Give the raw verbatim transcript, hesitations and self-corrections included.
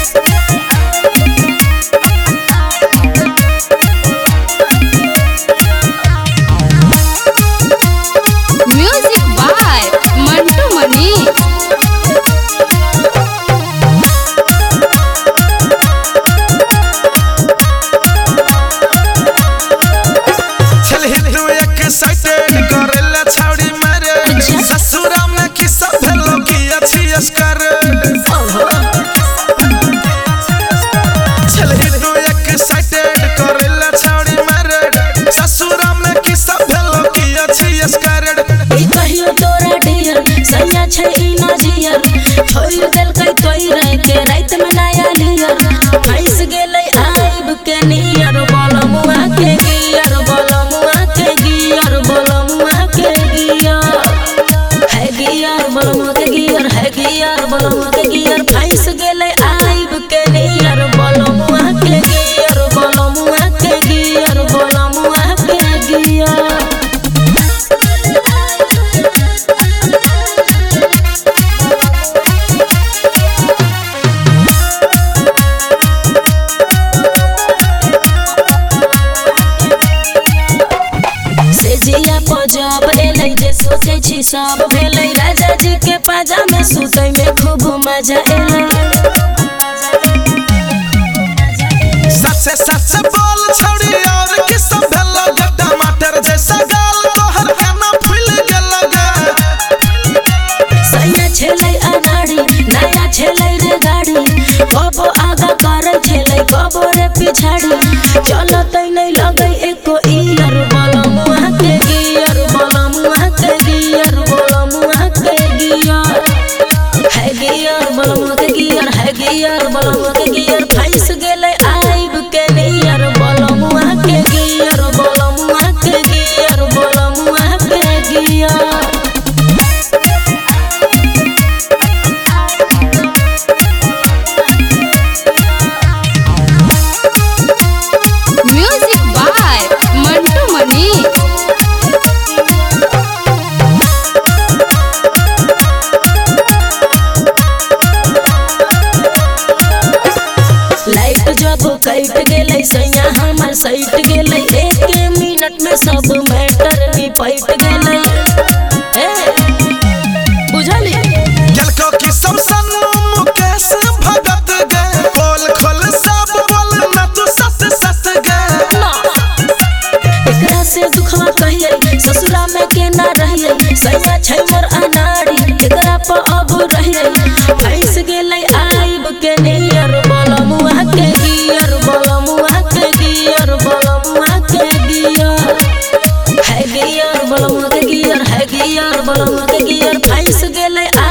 छोड़ देल कई तोई रह के रात में नया लियर फंस गेलै आइब के नियर बलमुआ के गियर बलमुआ के गियर बलमुआ के गियर है गियर बलमुआ के गियर है गियर बलमुआ के गियर फंस गेलै आइब के नियर बलमुआ के गियर बलमुआ के गियर बलमुआ के गियर जिया पजब एलै जे सोचे छी सब भेलै राजा जी के पाजा में सुतै में खूब मजा एलै सच सच बोल छौड़ी और कि सब भेलो गे टमाटर जैसा गाल तोहर केना फूल गेल गे सैया छेलै अनाड़ी नया छेलै रे गाड़ी कबो आगा करे छेलै कबो रे पिछाड़ी चलतै नै लगै एको ईयर बलमुआ के गियर बलमुआ के गियर बलमुआ के गियर है गियर बलमुआ के गियर है गियर बलमुआ के गियर फंस गेलै आइब के नियर बलमुआ के गियर बलमुआ के गियर बलमुआ के गियर कट गेलै सैया हमर सैट गेलै एक मिनट में सब मैटर निपट गेलै ए बुझली गेलको कि सब सन्नू मुकेश भगत गे बोल खोल सब बोल न तू सस सस गे एकरा से दुखवा कहिए ससुरा में केना रहिए सैया छै मोर अनाड़ी एकरा पर अब रहिए फंस गेलै आइब के नियर बलमुआ के गियर बलमुआ के गियर बलमुआ के गियर है गियर बलमुआ के गियर है गियर बलमुआ के गियर फंस गेलै